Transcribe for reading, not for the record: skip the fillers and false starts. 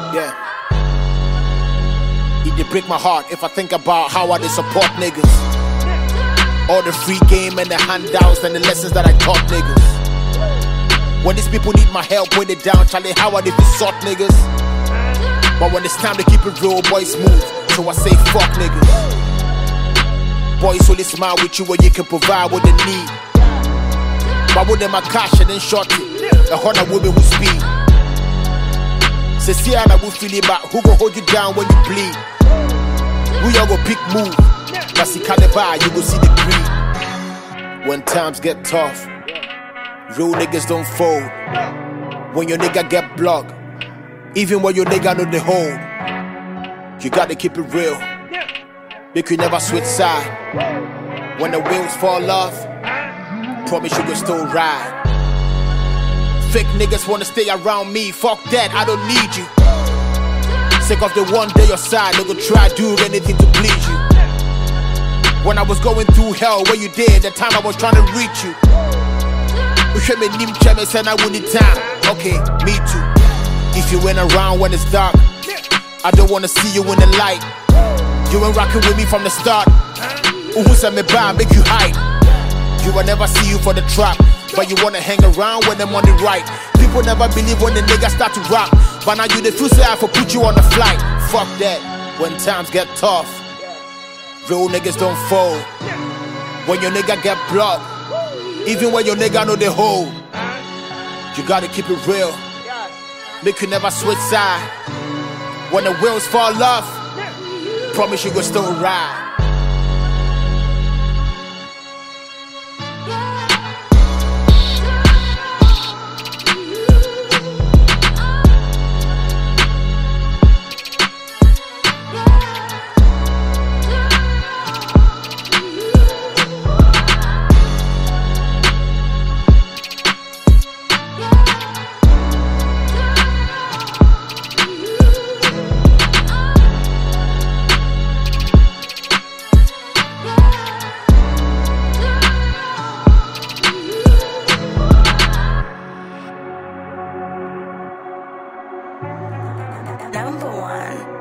Yeah. It dey break my heart if I think about how I dey support niggas. All the free game and the handouts and the lessons that I taught niggas. When these people need my help, when they down, Charlie, how I dey sort niggas. But when it's time to keep it real, boys move. So I say fuck niggas. Boys only smile with you when you can provide what they need. But with them I cash and then short it. A hundred women who speed. Say see how I will feel it back. Who gon' hold you down when you bleed? We all go pick move. But see caliber, you go see the greed. When times get tough, real niggas don't fold. When your nigga get blocked, even when your nigga know the hold, you gotta keep it real. Make you never switch side. When the wheels fall off, promise you can still ride. Fake niggas wanna stay around me. Fuck that, I don't need you. Sick of the one day your side, they gon' try do anything to please you. When I was going through hell, where you did, the time I was trying to reach you. You should me nim cheme send I win time. Okay, me too. If you ain't around when it's dark, I don't wanna see you in the light. You ain't rocking with me from the start. Who send me by, make you hide. You will never see you for the trap, but you wanna hang around when them on the right. People never believe when the niggas start to rap, but now you the feel say I for put you on the flight. Fuck that, when times get tough, real niggas don't fold. When your nigga get blocked, even when your nigga know the hold, you gotta keep it real. Make you never switch side. When the wheels fall off, promise you gon' still ride. Number one.